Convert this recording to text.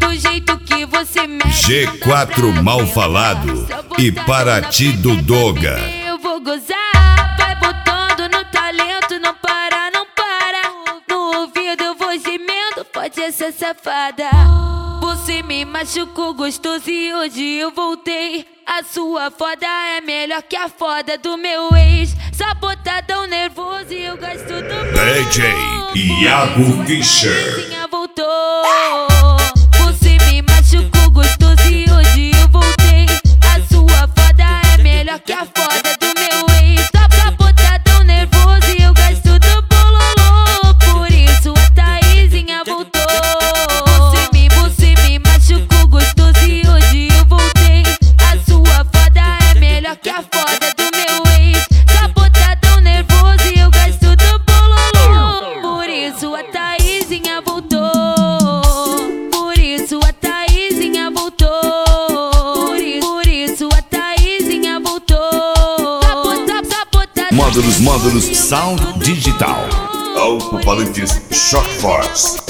do jeito que você mexe. G4 mal falado e Paraty do Doga. Eu vou gozar, vai botando no talento, não para, não para. No ouvido eu vou gemendo, pode ser safada. Você me machucou gostoso e hoje eu voltei. A sua foda é melhor que a foda do meu ex. Sabotadão nervoso e eu gasto do DJ Iago Fischer. Voltou. Você me machucou gostoso e hoje eu voltei. A sua foda é melhor que a foda do meu ex. Sabotadão nervoso e eu gasto do bololô. Por isso a Taizinha voltou. Você me machucou gostoso e hoje eu voltei. A sua foda é melhor que a foda do meu ex. Sabotadão nervoso e eu gasto do bololô. Por isso a Taizinha voltou. Por isso a Taizinha voltou. Por isso a Taizinha voltou. Módulos Sound Digital. Alto Palantes Shock Force.